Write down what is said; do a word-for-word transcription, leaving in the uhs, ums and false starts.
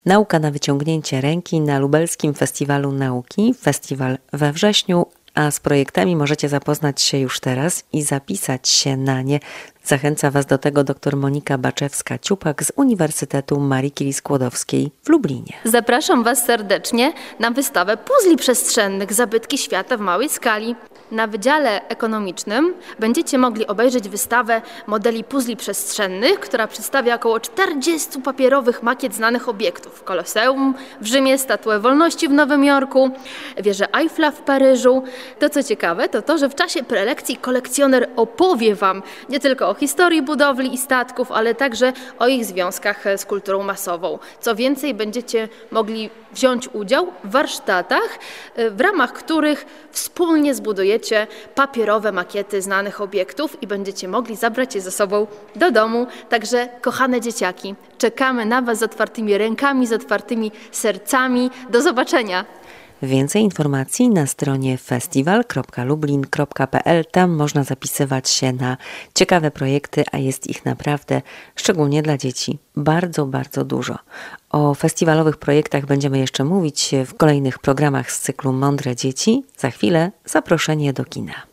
Nauka na wyciągnięcie ręki na Lubelskim Festiwalu Nauki. Festiwal we wrześniu, a z projektami możecie zapoznać się już teraz i zapisać się na nie. Zachęca Was do tego dr Monika Baczewska-Ciupak z Uniwersytetu Marii Curie-Skłodowskiej w Lublinie. Zapraszam Was serdecznie na wystawę puzli przestrzennych Zabytki świata w małej skali. Na Wydziale Ekonomicznym będziecie mogli obejrzeć wystawę modeli puzli przestrzennych, która przedstawia około czterdziestu papierowych makiet znanych obiektów. Koloseum w Rzymie, Statuę Wolności w Nowym Jorku, wieżę Eiffla w Paryżu. To co ciekawe, to to, że w czasie prelekcji kolekcjoner opowie Wam nie tylko o historii budowli i statków, ale także o ich związkach z kulturą masową. Co więcej, będziecie mogli wziąć udział w warsztatach, w ramach których wspólnie zbudujecie papierowe makiety znanych obiektów i będziecie mogli zabrać je ze sobą do domu. Także, kochane dzieciaki, czekamy na Was z otwartymi rękami, z otwartymi sercami. Do zobaczenia! Więcej informacji na stronie festiwal kropka lublin kropka p l. Tam można zapisywać się na ciekawe projekty, a jest ich naprawdę, szczególnie dla dzieci, bardzo, bardzo dużo. O festiwalowych projektach będziemy jeszcze mówić w kolejnych programach z cyklu Mądre Dzieci. Za chwilę zaproszenie do kina.